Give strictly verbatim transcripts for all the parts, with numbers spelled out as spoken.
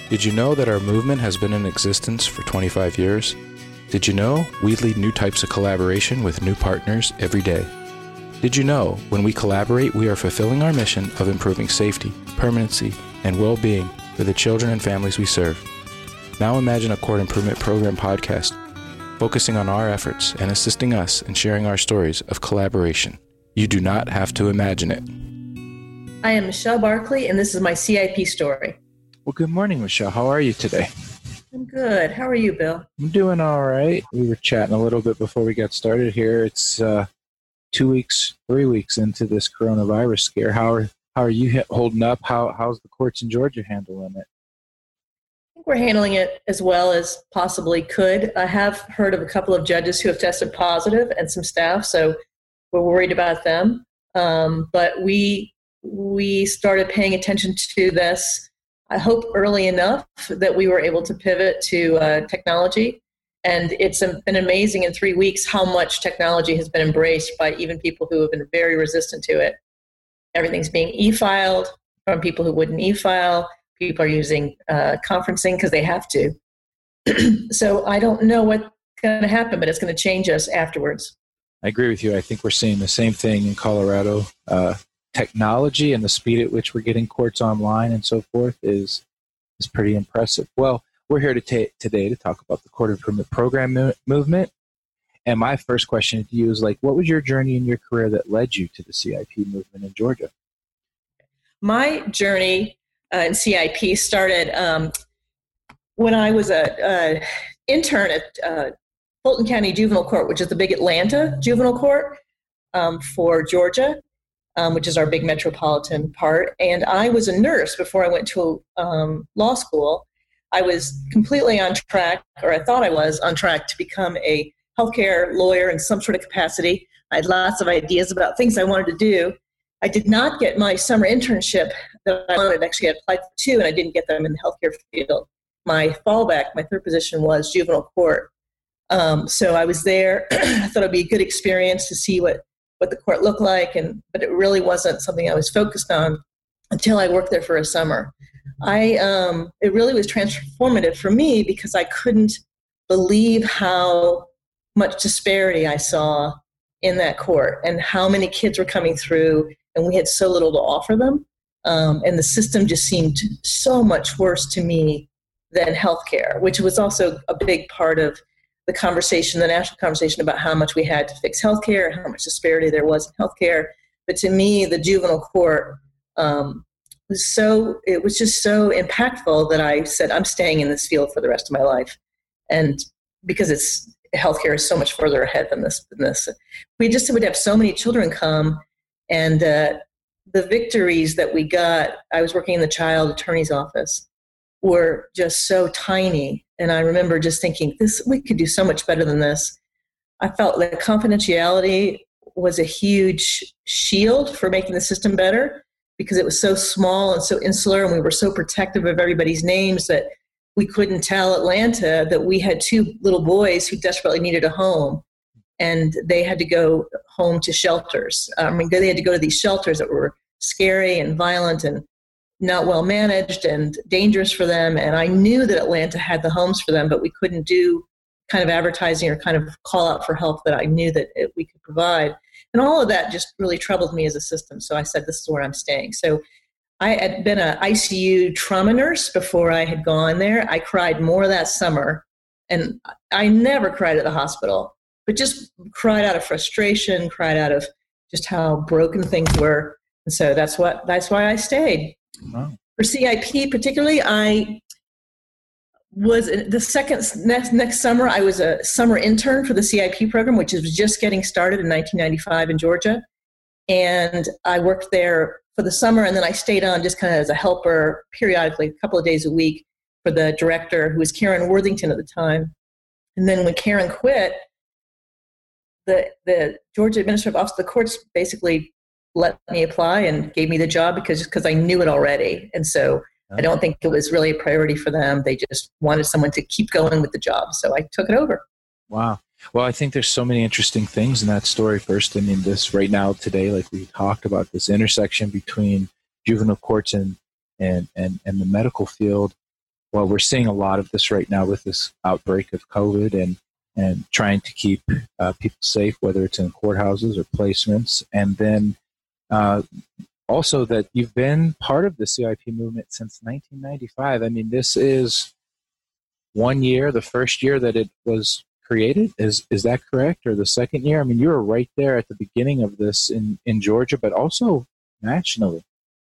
Did you know that our movement has been in existence for twenty-five years? Did you know we lead new types of collaboration with new partners every day? Did you know when we collaborate, we are fulfilling our mission of improving safety, permanency, and well-being for the children and families we serve? Now imagine a court improvement program podcast focusing on our efforts and assisting us in sharing our stories of collaboration. You do not have to imagine it. I am Michelle Barkley, and this is my C I P story. Well, good morning, Michelle. How are you today? I'm good. How are you, Bill? I'm doing all right. We were chatting a little bit before we got started here. It's uh, two weeks, three weeks into this coronavirus scare. How are how are you holding up? How how's the courts in Georgia handling it? I think we're handling it as well as possibly could. I have heard of a couple of judges who have tested positive and some staff, so we're worried about them. Um, but we we started paying attention to this, I hope early enough that we were able to pivot to uh, technology. And it's been amazing in three weeks how much technology has been embraced by even people who have been very resistant to it. Everything's being e-filed from people who wouldn't e-file. People are using uh, conferencing because they have to. So I don't know what's going to happen, but it's going to change us afterwards. I agree with you. I think we're seeing the same thing in Colorado. Uh, technology and the speed at which we're getting courts online and so forth is is pretty impressive. Well, we're here to ta- today to talk about the court improvement program mo- movement. And my first question to you is, like, what was your journey in your career that led you to the C I P movement in Georgia? My journey uh, in C I P started um, when I was a, a intern at uh, Fulton County Juvenile Court, which is the big Atlanta juvenile court um, for Georgia. Um, which is our big metropolitan part. And I was a nurse before I went to um, law school. I was completely on track, or I thought I was on track to become a healthcare lawyer in some sort of capacity. I had lots of ideas about things I wanted to do. I did not get my summer internship that I wanted. Actually, I applied for two, and I didn't get them in the healthcare field. My fallback, my third position was juvenile court. Um, so I was there. I thought it would be a good experience to see what what the court looked like, and but it really wasn't something I was focused on until I worked there for a summer. I um, it really was transformative for me because I couldn't believe how much disparity I saw in that court and how many kids were coming through, and we had so little to offer them. Um, and the system just seemed so much worse to me than healthcare, which was also a big part of the conversation, the national conversation about how much we had to fix healthcare, how much disparity there was in healthcare. But to me, the juvenile court um, was so, it was just so impactful that I said, I'm staying in this field for the rest of my life. And because it's, healthcare is so much further ahead than this. Than this. We just would have so many children come, and uh, the victories that we got, I was working in the child attorney's office, were just so tiny. And I remember just thinking, this, we could do so much better than this. I felt that confidentiality was a huge shield for making the system better because it was so small and so insular, and we were so protective of everybody's names that we couldn't tell Atlanta that we had two little boys who desperately needed a home, and they had to go home to shelters. I mean, they had to go to these shelters that were scary and violent and not well managed and dangerous for them. And I knew that Atlanta had the homes for them, but we couldn't do kind of advertising or kind of call out for help that I knew that it, we could provide. And all of that just really troubled me as a system. So I said, this is where I'm staying. So I had been an I C U trauma nurse before I had gone there. I cried more that summer, and I never cried at the hospital, but just cried out of frustration, cried out of just how broken things were. And so that's what, that's why I stayed. Wow. For C I P particularly, I was the second next, next summer, I was a summer intern for the C I P program, which was just getting started in nineteen ninety-five in Georgia. And I worked there for the summer, and then I stayed on just kind of as a helper periodically, a couple of days a week for the director, who was Karen Worthington at the time. And then when Karen quit, the, the Georgia Administrative Office of the Courts basically let me apply and gave me the job because because I knew it already. And so I don't think it was really a priority for them. They just wanted someone to keep going with the job. So I took it over. Wow. Well, I think there's so many interesting things in that story. First, I mean, this right now today, like we talked about, this intersection between juvenile courts and and and, and the medical field. well, we're seeing a lot of this right now with this outbreak of COVID and, and trying to keep uh, people safe, whether it's in courthouses or placements. And then uh, also that you've been part of the C I P movement since nineteen ninety-five. I mean, this is one year, the first year that it was created. Is is that correct? Or the second year? I mean, you were right there at the beginning of this in, in Georgia, but also nationally.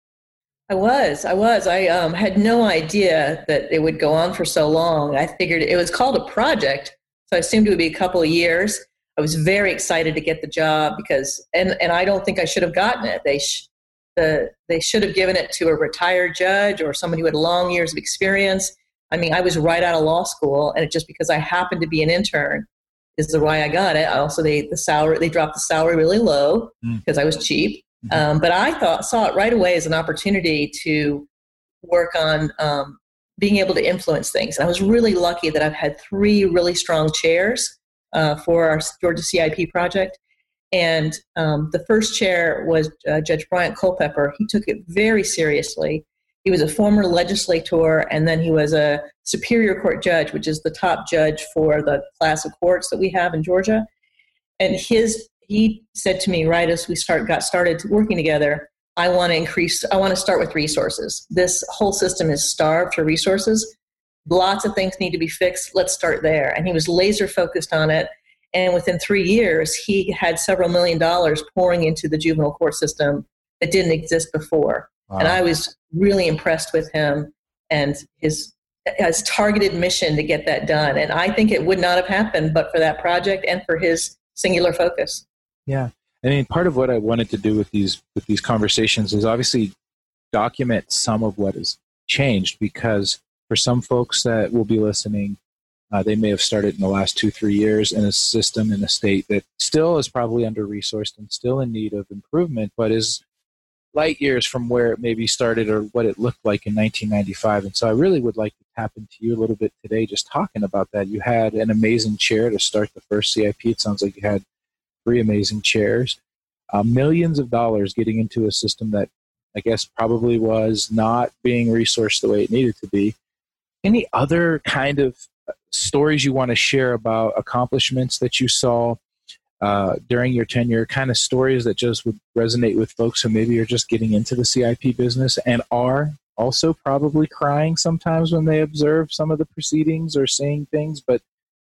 I was. I was. I um, had no idea that it would go on for so long. I figured it was called a project, so I assumed it would be a couple of years. I was very excited to get the job because, and, and I don't think I should have gotten it. They sh- the they should have given it to a retired judge or somebody who had long years of experience. I mean, I was right out of law school, and it just because I happened to be an intern is the why I got it. I also they the salary they dropped the salary really low because mm. I was cheap. Um, but I thought saw it right away as an opportunity to work on um, being able to influence things. And I was really lucky that I've had three really strong chairs uh, for our Georgia C I P project. And um, the first chair was uh, Judge Bryant Culpepper. He took it very seriously. He was a former legislator, and then he was a Superior Court judge, which is the top judge for the class of courts that we have in Georgia. And his He said to me right as we start got started working together, I want to increase, I want to start with resources. This whole system is starved for resources. Lots of things need to be fixed. Let's start there. And he was laser focused on it. And within three years, he had several million dollars pouring into the juvenile court system that didn't exist before. Wow. And I was really impressed with him and his, his targeted mission to get that done. And I think it would not have happened but for that project and for his singular focus. Yeah. I mean, part of what I wanted to do with these with these conversations is obviously document some of what has changed, because for some folks that will be listening, uh, they may have started in the last two, three years in a system in a state that still is probably under-resourced and still in need of improvement, but is light years from where it maybe started or what it looked like in nineteen ninety-five. And so I really would like to tap into you a little bit today just talking about that. You had an amazing chair to start the first C I P. It sounds like you had three amazing chairs, uh, millions of dollars getting into a system that I guess probably was not being resourced the way it needed to be. Any other kind of stories you want to share about accomplishments that you saw uh, during your tenure, kind of stories that just would resonate with folks who maybe are just getting into the C I P business and are also probably crying sometimes when they observe some of the proceedings or saying things, but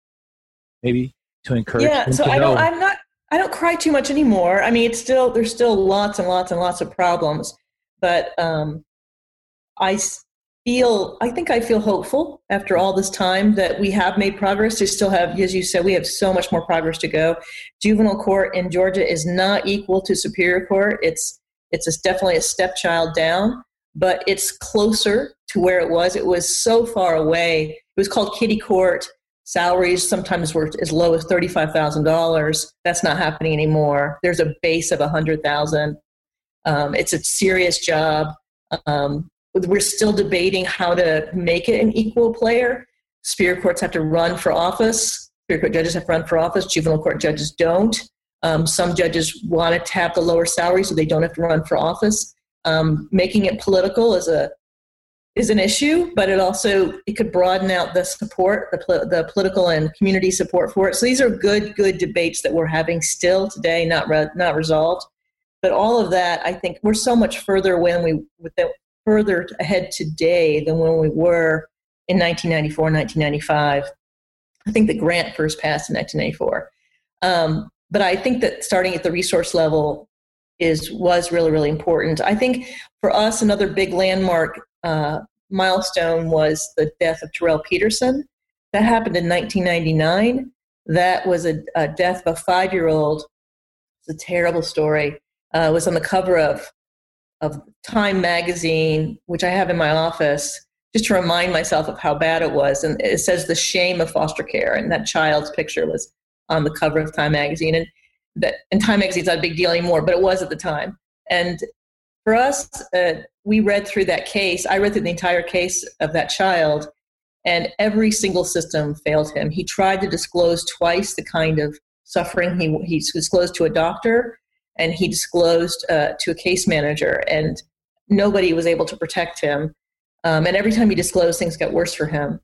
maybe to encourage yeah, them so to I know. don't, I'm not, I don't cry too much anymore. I mean, it's still, there's still lots and lots and lots of problems, but um, I feel, I think I feel hopeful after all this time that we have made progress. We still have, as you said, we have so much more progress to go. Juvenile court in Georgia is not equal to Superior Court. It's, it's a, definitely a stepchild down, but it's closer to where it was. It was so far away. It was called kiddie court. Salaries sometimes were as low as thirty-five thousand dollars. That's not happening anymore. There's a base of one hundred thousand dollars. Um, it's a serious job. Um, we're still debating how to make it an equal player. Superior courts have to run for office. Superior court judges have to run for office. Juvenile court judges don't. Um, some judges want to have the lower salary so they don't have to run for office. Um, making it political is a is an issue, but it also, it could broaden out the support, the, the political and community support for it. So these are good, good debates that we're having still today, not re, not resolved. But all of that, I think we're so much further when we, with the, further ahead today than when we were in nineteen ninety-four, nineteen ninety-five. I think the grant first passed in nineteen ninety-four. Um, but I think that starting at the resource level is was really, really important. I think for us, another big landmark uh, milestone was the death of Terrell Peterson. That happened in nineteen ninety-nine. That was a, a death of a five-year-old. It's a terrible story. Uh, it was on the cover of, of Time magazine, which I have in my office, just to remind myself of how bad it was. And it says the shame of foster care. And that child's picture was on the cover of Time magazine. And that, and Time magazine's not a big deal anymore, but it was at the time. And for us, uh, we read through that case. I read through the entire case of that child, and every single system failed him. He tried to disclose twice the kind of suffering he, he disclosed to a doctor, and he disclosed uh, to a case manager, and nobody was able to protect him. Um, and every time he disclosed, things got worse for him.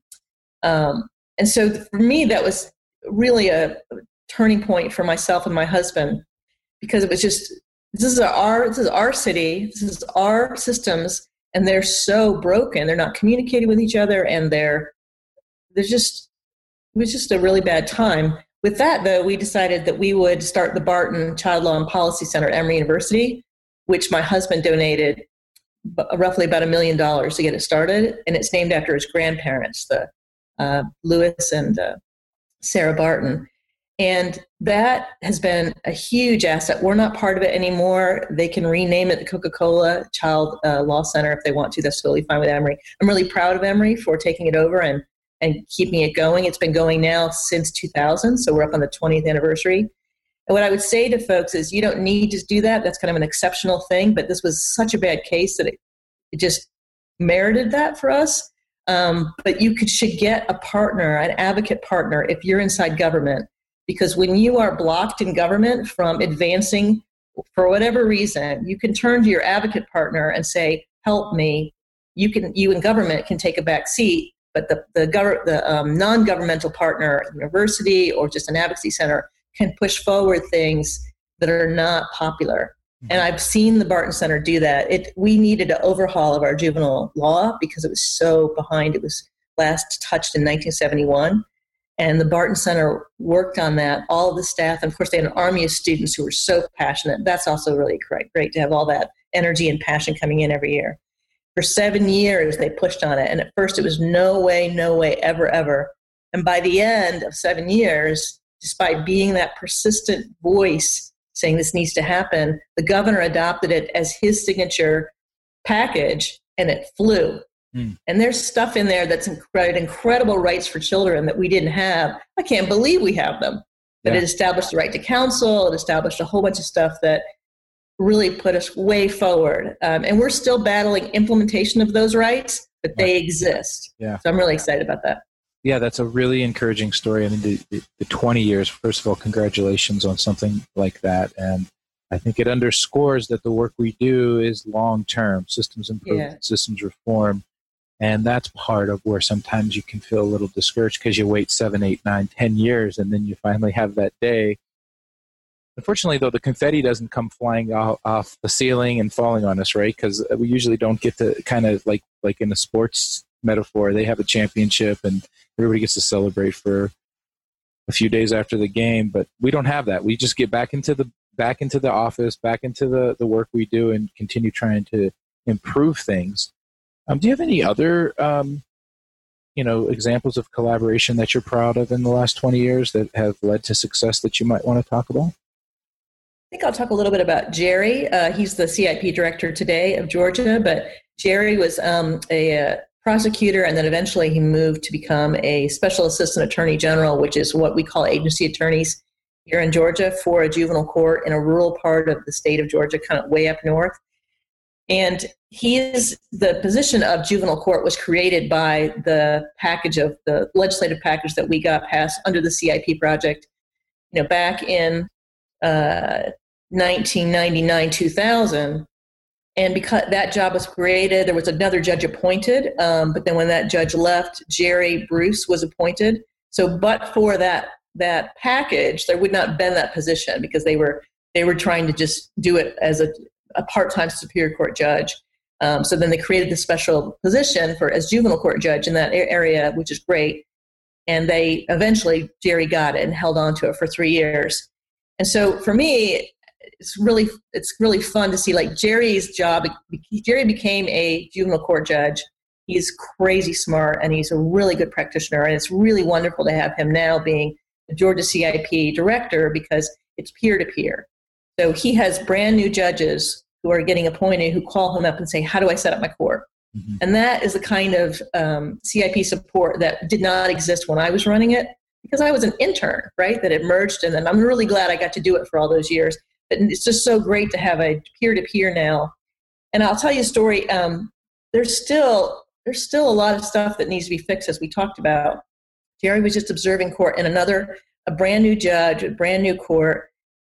Um, and so for me, that was really a turning point for myself and my husband, because it was just, this is our, this is our city, this is our systems, and they're so broken. They're not communicating with each other, and they're, they're just, it was just a really bad time. With that, though, we decided that we would start the Barton Child Law and Policy Center at Emory University, which my husband donated roughly about a million dollars to get it started. And it's named after his grandparents, the uh, Lewis and uh, Sarah Barton. And that has been a huge asset. We're not part of it anymore. They can rename it the Coca-Cola Child uh, Law Center if they want to. That's totally fine with Emory. I'm really proud of Emory for taking it over and, and keeping it going. It's been going now since two thousand, so we're up on the twentieth anniversary. And what I would say to folks is you don't need to do that. That's kind of an exceptional thing, but this was such a bad case that it, it just merited that for us. Um, but you could, should get a partner, an advocate partner, if you're inside government. Because when you are blocked in government from advancing for whatever reason, you can turn to your advocate partner and say, help me. You can, you in government can take a back seat, but the, the, gov- the um, non-governmental partner, university or just an advocacy center, can push forward things that are not popular. Mm-hmm. And I've seen the Barton Center do that. It, we needed an overhaul of our juvenile law because it was so behind. It was last touched in nineteen seventy-one. And the Barton Center worked on that, all of the staff. And of course, they had an army of students who were so passionate. That's also really great, great to have all that energy and passion coming in every year. For seven years, they pushed on it. And at first, it was no way, no way, ever, ever. And by the end of seven years, despite being that persistent voice saying this needs to happen, the governor adopted it as his signature package, and it flew. Mm. And there's stuff in there that's incredible, incredible rights for children that we didn't have. I can't believe we have them. But yeah. It established the right to counsel. It established a whole bunch of stuff that really put us way forward. Um, and we're still battling implementation of those rights, but right. They exist. Yeah. So I'm really excited about that. Yeah, that's a really encouraging story. I mean, the, the, the twenty years, first of all, congratulations on something like that. And I think it underscores that the work we do is long-term, systems improvement, yeah. systems reform. And that's part of where sometimes you can feel a little discouraged because you wait seven, eight, nine, ten years, and then you finally have that day. Unfortunately, though, the confetti doesn't come flying off, off the ceiling and falling on us, right? Because we usually don't get to kind of like like in a sports metaphor, they have a championship and everybody gets to celebrate for a few days after the game, but we don't have that. We just get back into the back into the office, back into the, the work we do, and continue trying to improve things. Um, do you have any other, um, you know, examples of collaboration that you're proud of in the last twenty years that have led to success that you might want to talk about? I think I'll talk a little bit about Jerry. Uh, he's the C I P director today of Georgia, but Jerry was um, a, a prosecutor, and then eventually he moved to become a special assistant attorney general, which is what we call agency attorneys here in Georgia for a juvenile court in a rural part of the state of Georgia, kind of way up north. And he is, the position of juvenile court was created by the package of the legislative package that we got passed under the C I P project, you know, back in uh, nineteen ninety-nine, two thousand. And because that job was created, there was another judge appointed. Um, but then when that judge left, Jerry Bruce was appointed. So, but for that that package, there would not have been that position because they were they were trying to just do it as a, a part-time Superior Court judge. Um, so then they created the special position for as juvenile court judge in that area, which is great. And they eventually Jerry got it and held on to it for three years. And so for me, it's really it's really fun to see like Jerry's job. Jerry became a juvenile court judge. He's crazy smart and he's a really good practitioner. And it's really wonderful to have him now being the Georgia C I P director because it's peer-to-peer. So he has brand new judges who are getting appointed who call him up and say, how do I set up my court? Mm-hmm. And that is the kind of um, C I P support that did not exist when I was running it because I was an intern, right, that emerged. And then I'm really glad I got to do it for all those years. But it's just so great to have a peer-to-peer now. And I'll tell you a story. Um, there's still there's still a lot of stuff that needs to be fixed, as we talked about. Jerry was just observing court and another, a brand new judge, a brand new court.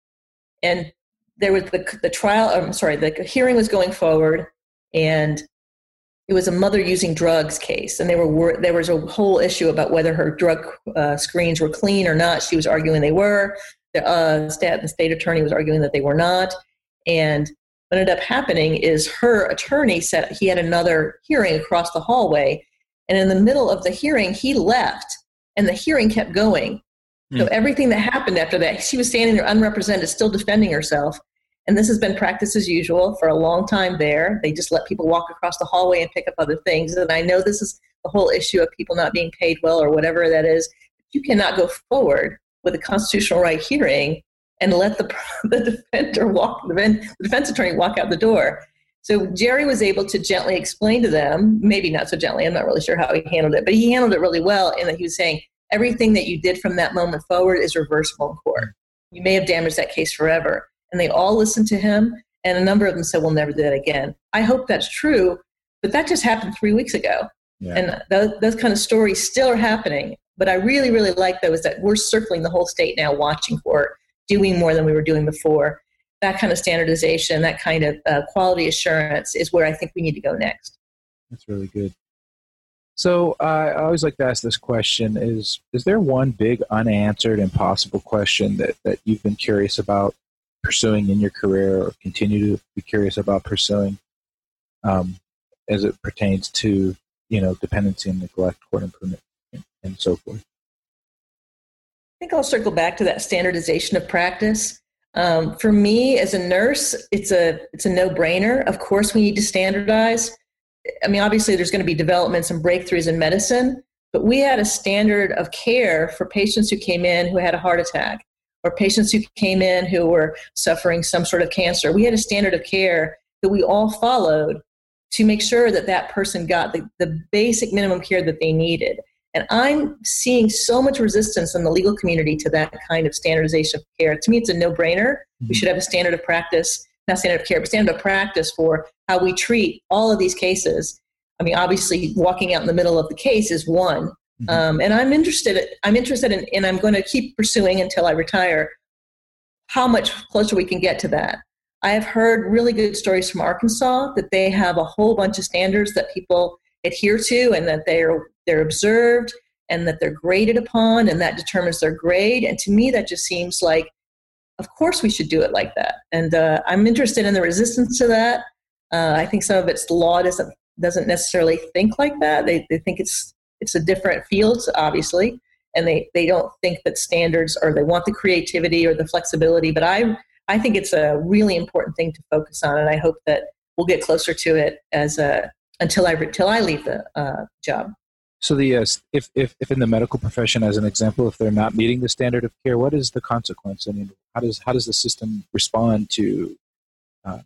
And there was the, the trial, I'm sorry, the hearing was going forward. And it was a mother using drugs case, and they were there was a whole issue about whether her drug uh, screens were clean or not. She was arguing they were. The uh, state, the state attorney was arguing that they were not. And what ended up happening is her attorney said he had another hearing across the hallway, and in the middle of the hearing, he left, and the hearing kept going. Mm. So everything that happened after that, she was standing there unrepresented, still defending herself. And this has been practice as usual for a long time there. They just let people walk across the hallway and pick up other things. And I know this is the whole issue of people not being paid well or whatever that is. You cannot go forward with a constitutional right hearing and let the, the defender walk, the defense attorney walk out the door. So Jerry was able to gently explain to them, maybe not so gently, I'm not really sure how he handled it, but he handled it really well in that he was saying, everything that you did from that moment forward is reversible in court. You may have damaged that case forever. And they all listened to him, and a number of them said, we'll never do that again. I hope that's true, but that just happened three weeks ago. Yeah. And those, those kind of stories still are happening. But I really, really like, though, is that we're circling the whole state now, watching for it, doing more than we were doing before. That kind of standardization, that kind of uh, quality assurance is where I think we need to go next. That's really good. So uh, I always like to ask this question, is is there one big unanswered impossible question that, that you've been curious about pursuing in your career or continue to be curious about pursuing um, as it pertains to, you know, dependency and neglect, court improvement, and, and so forth? I think I'll circle back to that standardization of practice. Um, for me as a nurse, it's a it's a no-brainer. Of course, we need to standardize. I mean, obviously, there's going to be developments and breakthroughs in medicine, but we had a standard of care for patients who came in who had a heart attack, or patients who came in who were suffering some sort of cancer. We had a standard of care that we all followed to make sure that that person got the, the basic minimum care that they needed. And I'm seeing so much resistance in the legal community to that kind of standardization of care. To me, it's a no-brainer. Mm-hmm. We should have a standard of practice, not standard of care, but standard of practice for how we treat all of these cases. I mean, obviously, walking out in the middle of the case is one. Mm-hmm. Um, and I'm interested. I'm interested in, and I'm going to keep pursuing until I retire, how much closer we can get to that. I have heard really good stories from Arkansas that they have a whole bunch of standards that people adhere to, and that they're they're observed, and that they're graded upon, and that determines their grade. And to me, that just seems like, of course, we should do it like that. And uh, I'm interested in the resistance to that. Uh, I think some of its law doesn't doesn't necessarily think like that. They they think it's It's a different field, obviously, and they, they don't think that standards, or they want the creativity or the flexibility. But I I think it's a really important thing to focus on, and I hope that we'll get closer to it as a until I until I leave the uh, job. So the uh, if if if in the medical profession, as an example, if they're not meeting the standard of care, what is the consequence? I mean, how does how does the system respond to uh,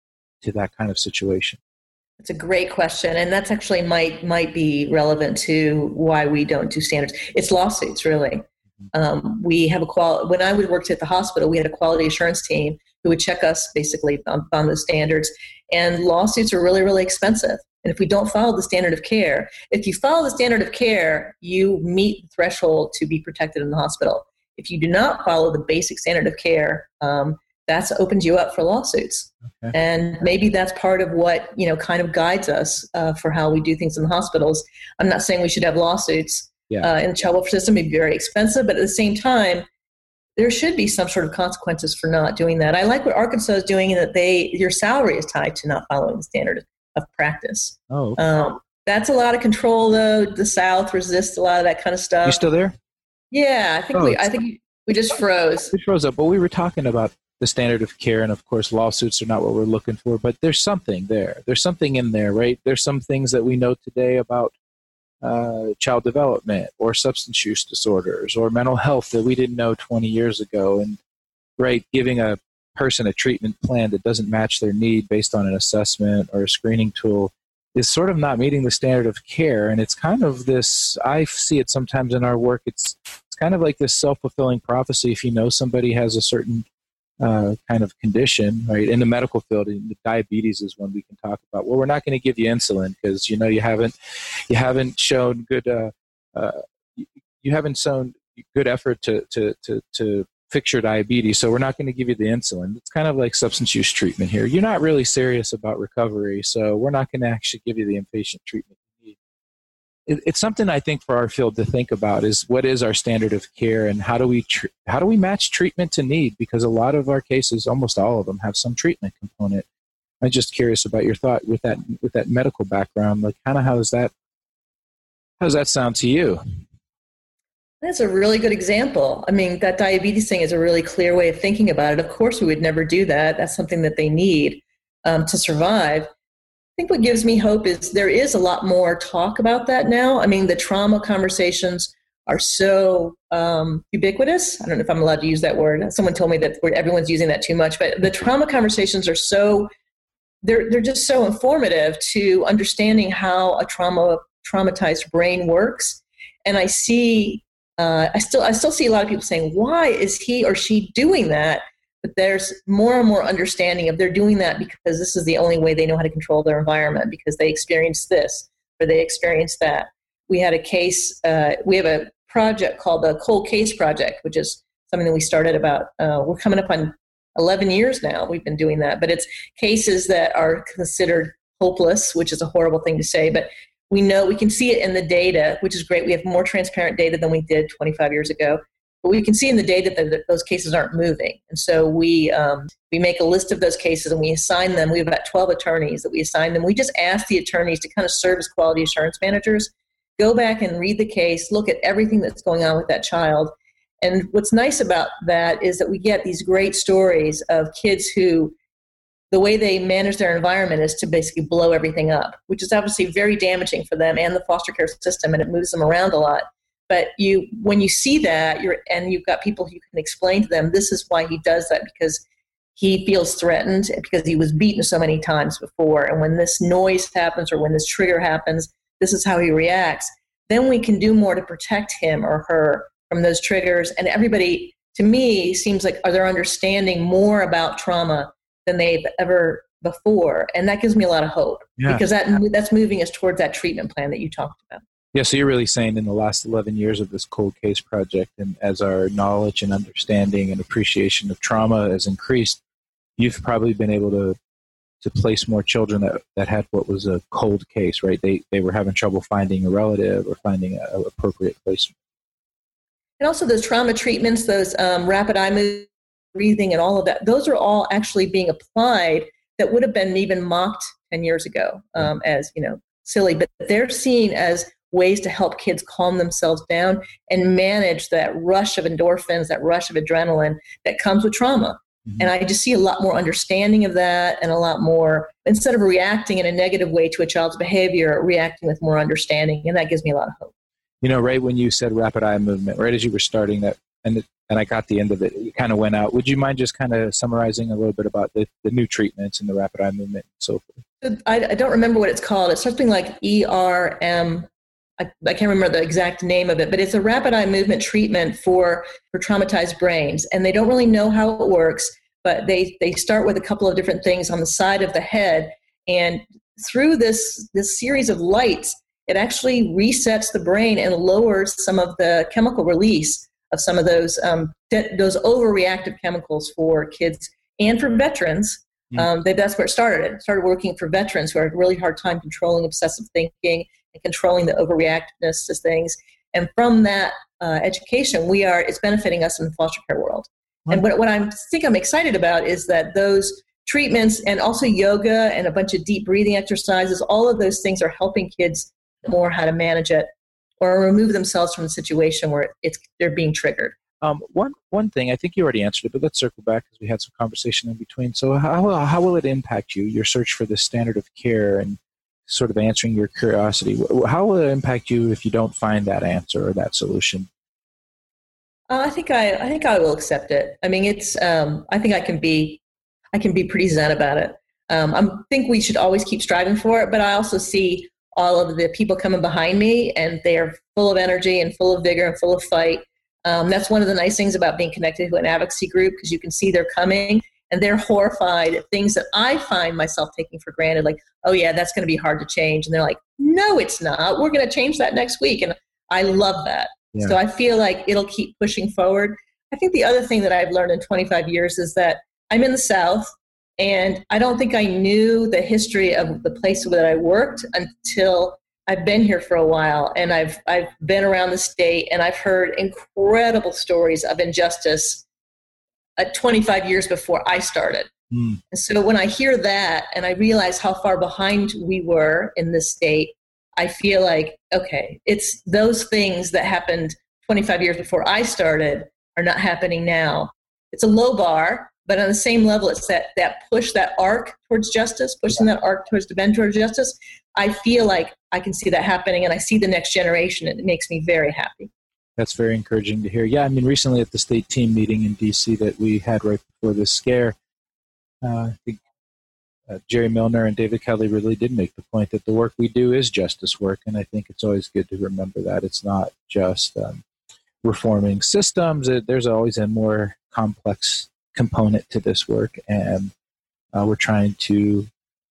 to that kind of situation? It's a great question, and that's actually might might be relevant to why we don't do standards. It's lawsuits, really. Um, we have a qual. When I worked at the hospital, we had a quality assurance team who would check us basically on, on the standards, and lawsuits are really, really expensive. And if we don't follow the standard of care, if you follow the standard of care, you meet the threshold to be protected in the hospital. If you do not follow the basic standard of care, um, that's opens you up for lawsuits. Okay. And maybe that's part of what, you know, kind of guides us uh, for how we do things in the hospitals. I'm not saying we should have lawsuits yeah. uh, in the child welfare system. It'd be very expensive, but at the same time, there should be some sort of consequences for not doing that. I like what Arkansas is doing in that they your salary is tied to not following the standard of practice. Oh, okay. um, that's a lot of control, though. The South resists a lot of that kind of stuff. You still there? Yeah, I think oh, we. I think we just froze. We froze up, but we were talking about the standard of care, and of course, lawsuits are not what we're looking for. But there's something there. There's something in there, right? There's some things that we know today about uh, child development, or substance use disorders, or mental health that we didn't know twenty years ago, and right, giving a person a treatment plan that doesn't match their need based on an assessment or a screening tool is sort of not meeting the standard of care. And it's kind of this, I see it sometimes in our work, it's it's kind of like this self-fulfilling prophecy. If you know somebody has a certain uh, kind of condition, right, in the medical field, the diabetes is one we can talk about. Well, we're not going to give you insulin because, you know, you haven't, you haven't shown good, uh, uh, you, you haven't shown good effort to, to, to, to fix your diabetes, so we're not going to give you the insulin. It's kind of like substance use treatment here. You're not really serious about recovery, so we're not going to actually give you the inpatient treatment you need. It, it's something I think for our field to think about is what is our standard of care and how do we tr- how do we match treatment to need? Because a lot of our cases, almost all of them, have some treatment component. I'm just curious about your thought with that with that medical background. Like, kind of how does that how does that sound to you? That's a really good example. I mean, that diabetes thing is a really clear way of thinking about it. Of course, we would never do that. That's something that they need um, to survive. I think what gives me hope is there is a lot more talk about that now. I mean, the trauma conversations are so um, ubiquitous. I don't know if I'm allowed to use that word. Someone told me that everyone's using that too much, but the trauma conversations are so, they're, they're just so informative to understanding how a trauma traumatized brain works. And I see Uh, I still I still see a lot of people saying, why is he or she doing that? But there's more and more understanding of they're doing that because this is the only way they know how to control their environment, because they experienced this or they experienced that. We had a case, uh, we have a project called the Cold Case Project, which is something that we started about, uh, we're coming up on eleven years now we've been doing that. But it's cases that are considered hopeless, which is a horrible thing to say, but we know, we can see it in the data, which is great. We have more transparent data than we did twenty-five years ago. But we can see in the data that, that those cases aren't moving. And so we um, we make a list of those cases and we assign them. We have about twelve attorneys that we assign them. We just ask the attorneys to kind of serve as quality assurance managers, go back and read the case, look at everything that's going on with that child. And what's nice about that is that we get these great stories of kids who, the way they manage their environment is to basically blow everything up, which is obviously very damaging for them and the foster care system, and it moves them around a lot. But you, when you see that, you're, and you've got people who can explain to them, this is why he does that, because he feels threatened, because he was beaten so many times before. And when this noise happens or when this trigger happens, this is how he reacts. Then we can do more to protect him or her from those triggers. And everybody, to me, seems like they're understanding more about trauma than they've ever before. And that gives me a lot of hope, yeah, because that that's moving us towards that treatment plan that you talked about. Yeah, so you're really saying in the last eleven years of this Cold Case Project, and as our knowledge and understanding and appreciation of trauma has increased, you've probably been able to to place more children that, that had what was a cold case, right? They they were having trouble finding a relative or finding an appropriate placement. And also those trauma treatments, those um, rapid eye movement, breathing and all of that, those are all actually being applied that would have been even mocked ten years ago um, as, you know, silly, but they're seen as ways to help kids calm themselves down and manage that rush of endorphins, that rush of adrenaline that comes with trauma. Mm-hmm. And I just see a lot more understanding of that, and a lot more, instead of reacting in a negative way to a child's behavior, reacting with more understanding. And that gives me a lot of hope. You know, right when you said rapid eye movement, right as you were starting that, and it, and I got the end of it, it kind of went out. Would you mind just kind of summarizing a little bit about the, the new treatments and the rapid eye movement and so forth? I, I don't remember what it's called. It's something like E R M. I, I can't remember the exact name of it, but it's a rapid eye movement treatment for, for traumatized brains. And they don't really know how it works, but they, they start with a couple of different things on the side of the head. And through this, this series of lights, it actually resets the brain and lowers some of the chemical release of some of those um, de- those overreactive chemicals for kids and for veterans. Mm. Um, they, that's where it started. It started working for veterans who had a really hard time controlling obsessive thinking and controlling the overreactiveness to things. And from that uh, education, we are it's benefiting us in the foster care world. Mm. And what, what I think I'm excited about is that those treatments, and also yoga and a bunch of deep breathing exercises, all of those things are helping kids more how to manage it or remove themselves from a situation where it's they're being triggered. Um, one one thing, I think you already answered it, but let's circle back because we had some conversation in between. So how how will it impact you, your search for the standard of care and sort of answering your curiosity? How will it impact you if you don't find that answer or that solution? Uh, I think I I think I will accept it. I mean, it's um, I think I can be I can be pretty zen about it. Um, I think we should always keep striving for it, but I also see all of the people coming behind me, and they are full of energy and full of vigor and full of fight. Um, that's one of the nice things about being connected to an advocacy group, because you can see they're coming and they're horrified at things that I find myself taking for granted, like, oh yeah, that's going to be hard to change. And they're like, no, it's not. We're going to change that next week. And I love that. Yeah. So I feel like it'll keep pushing forward. I think the other thing that I've learned in twenty-five years is that I'm in the South, and I don't think I knew the history of the place that I worked until I've been here for a while, and I've I've been around the state, and I've heard incredible stories of injustice uh, twenty-five years before I started. Mm. And so when I hear that and I realize how far behind we were in this state, I feel like, okay, it's those things that happened twenty-five years before I started are not happening now. It's a low bar, but on the same level, it's that that push, that arc towards justice, pushing that arc towards the bend towards justice. I feel like I can see that happening, and I see the next generation, and it makes me very happy. That's very encouraging to hear. Yeah, I mean, recently at the state team meeting in D C that we had right before this scare, uh, I think uh, Jerry Milner and David Kelly really did make the point that the work we do is justice work, and I think it's always good to remember that. It's not just um, reforming systems. It, there's always a more complex component to this work, and uh, we're trying to,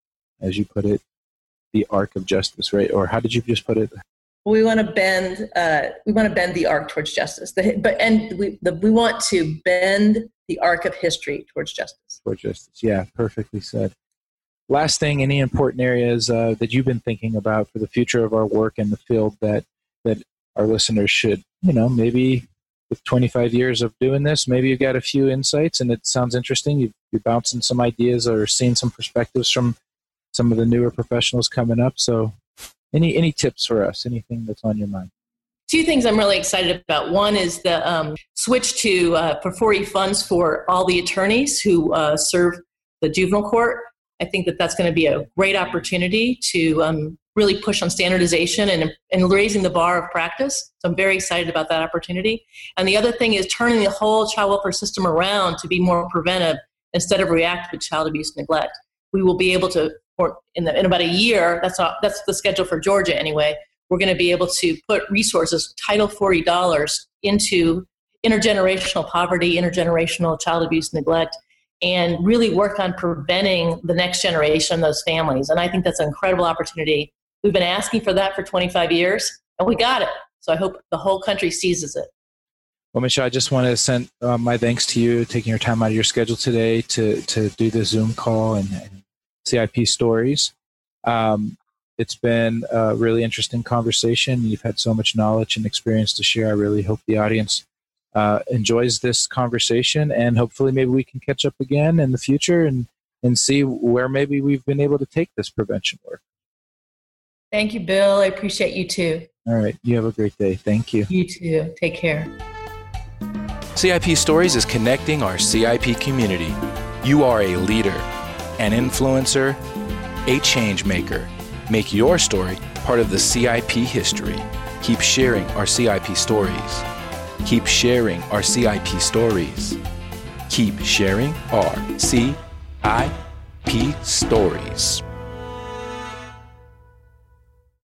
as you put it, the arc of justice, right? Or how did you just put it? We want to bend. Uh, we want to bend the arc towards justice. The, but and we the, we want to bend the arc of history towards justice. Towards justice, yeah, perfectly said. Last thing, any important areas uh, that you've been thinking about for the future of our work in the field that that our listeners should, you know, maybe with twenty-five years of doing this, maybe you've got a few insights and it sounds interesting. You've, you're bouncing some ideas or seeing some perspectives from some of the newer professionals coming up. So any any tips for us, anything that's on your mind? Two things I'm really excited about. One is the um, switch to uh, for four E funds for all the attorneys who uh, serve the juvenile court. I think that that's going to be a great opportunity to um, really push on standardization and, and raising the bar of practice. So I'm very excited about that opportunity. And the other thing is turning the whole child welfare system around to be more preventive instead of reactive to child abuse and neglect. We will be able to, or in, the, in about a year, that's not, that's the schedule for Georgia anyway, we're going to be able to put resources, Title forty dollars, into intergenerational poverty, intergenerational child abuse and neglect, and really work on preventing the next generation of those families. And I think that's an incredible opportunity. We've been asking for that for twenty-five years, and we got it. So I hope the whole country seizes it. Well, Michelle, I just want to send uh, my thanks to you taking your time out of your schedule today to to do the Zoom call and, and C I P stories. Um, it's been a really interesting conversation. You've had so much knowledge and experience to share. I really hope the audience uh, enjoys this conversation, and hopefully maybe we can catch up again in the future and, and see where maybe we've been able to take this prevention work. Thank you, Bill. I appreciate you too. All right. You have a great day. Thank you. You too. Take care. C I P Stories is connecting our C I P community. You are a leader, an influencer, a change maker. Make your story part of the C I P history. Keep sharing our C I P stories. Keep sharing our C I P stories. Keep sharing our C I P stories.